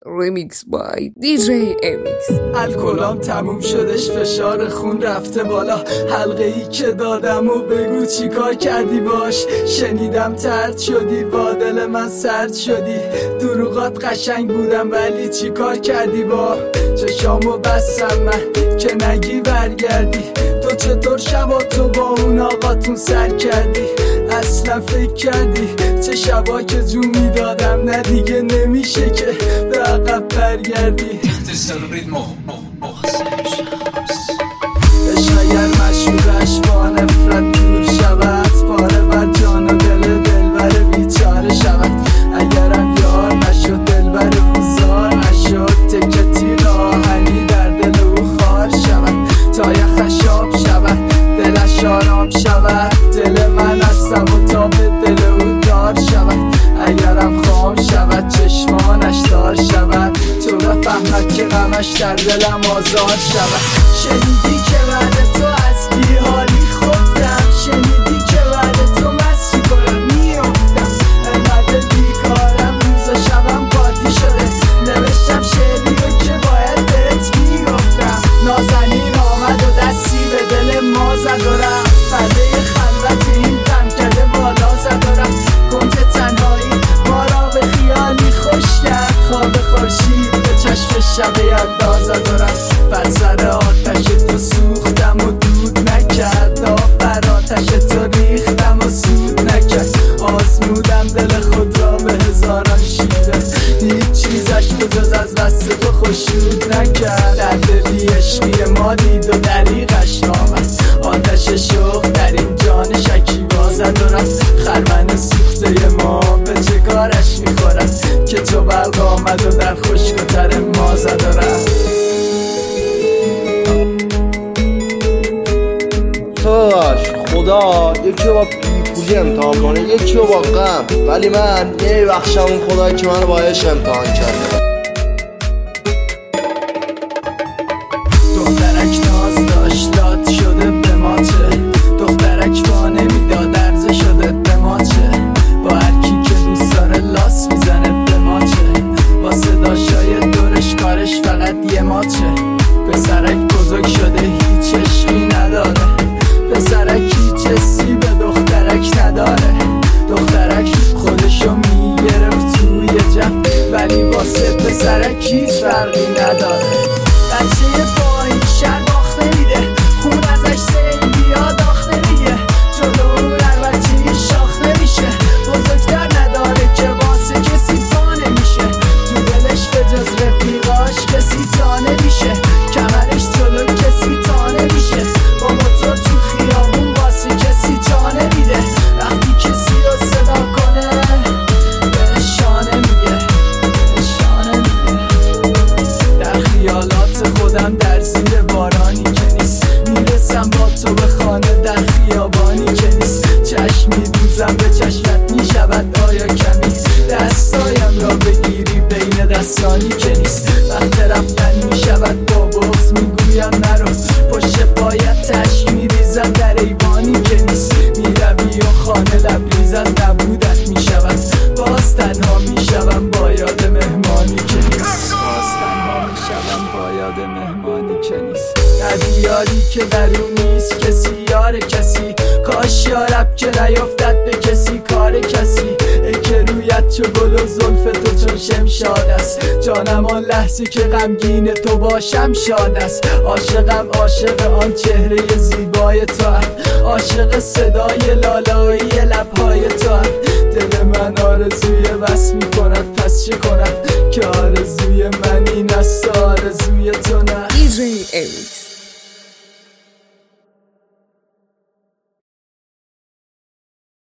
ریمیکس بای دیجی امیکس. الکلام تموم شدش، فشار خون رفته بالا، حلقه ای که دادم و بگو چی کار کردی باش. شنیدم ترد شدی، با دل من سرد شدی، دروغات قشنگ بودم ولی چی کار کردی با چشامو بستم من که نگی برگردی. تو چطور شبا تو با اون آقاتون سر کردی؟ اصلا فکر کردی چه شبا که جون میدادم نه دیگه نمیشه که به عقب برگردی. شاید مشهورش با نفرت دور شود، پاره بر جان و دل دلبر بیچاره شود. اگرم یار نشد دلبر گذار نشد، تکه تیر آهنی در دل او خار شود تا یخش آب شود، دلش آرام شود. دل من هستم و تا به دل او دار شود. اگرم خام شود چشمانش دار شود، تو بفهمد که غمش در دلم آزاد شود. شنیدی که بعد تو از بیحالی خودم، شنیدی که بعد تو مستی کنم میافتم. انقدر بیکارم روز و شبم قاطی شده، نوشتم شعری رو که باید بهت میگفتم. نازنین آمد و دستی به دل ما زد و رفت، پرده خلوت این غمکده بالا زد و رفت. کنج تنهایی ما را به خیالی خوش کرد، خواب خورشید به چشم شب یلدا زد و رفت. بر سر آتش تو سوختم و دود نکرد، آب بر آتش تو ریختم و سود نکرد. آزمودم دل خود را به هزاران شیوه، هیچ چیزش بجز از دست تو خوشود نکرد. درد بی عشقی ما دید و دریغش آمد، آتش شوق در این جان شکیبا زد و رفت. خرمن سوخته ما به چه کارش میخورد که تو برق آمد و در خشک و تر ما زد و رفت. خدا یکی رو با بیپولی امتحان کنه، یکی رو با غم، ولی من نمیبخشم اون خدایی که منو با عشق امتحان کرده. دخترک ناز داشت لات شده به ما چه، دخترک با نمیداد عرضه شده به ما چه. با هرکی که دوست داره لاس میزنه به ما چه، با صداشای دورش کارش فقط یه ما چه. پسرک بزرگ شده هیچ عشقی نداره، پسرک هیچ حسی به دخترک نداره. دخترک خودشو میگرفت توی جمع ولی واسه پسرک هیچ فرقی نداره. بچه با این شهر باخت نمیده، خون ازش سیل بیاد آخ نمیگه، جلو اون بچه شاخ نمیشه. بزرگتر نداره که واسه کسی پا نمیشه، تو دلش به جز رفیقاش کسی تا نمیشه. کمرش جلو کسی تا نمیشه، با موتور تو خیابون واسه کسی جا نمیده. وقتی کسی رو صدا کنه بهش شانه میگه، بهش شانه میگه. در خیالات خودم در زیر بارانی که نیست، میرسم با تو به خانه در خیابانی که نیست. چشم میدوزم به چشمت میشود آیا کمی، دستایم را بگیری بین دستانی که نیست. وقت رفتن میشود با بغض میگویم نرو، پشت پایت تشک میریزم در ایوانی که نیست. میروی و خانه لبریز از نبودت میشود، باز تنها میشوم با یاد مهمانی که نیست. باز تنها میشوم با یاد مهمانی که نیست. در یاری که در اون نیست کسی یار کسی، کاش یارب که نیفتد به کسی کار کسی. ای که رویت چو گل و زلف تو چون شمشاد است، جانم آن لحظه که غمگین تو باشم شاد است. عاشقم عاشق آن چهره زیبای تو هم، عاشق صدای لالایی لبهای تو هم. دل من آرزوی بس میکند پس چه کنم که آرزوی من این است آرزوی تو نه. دیجی امیکس.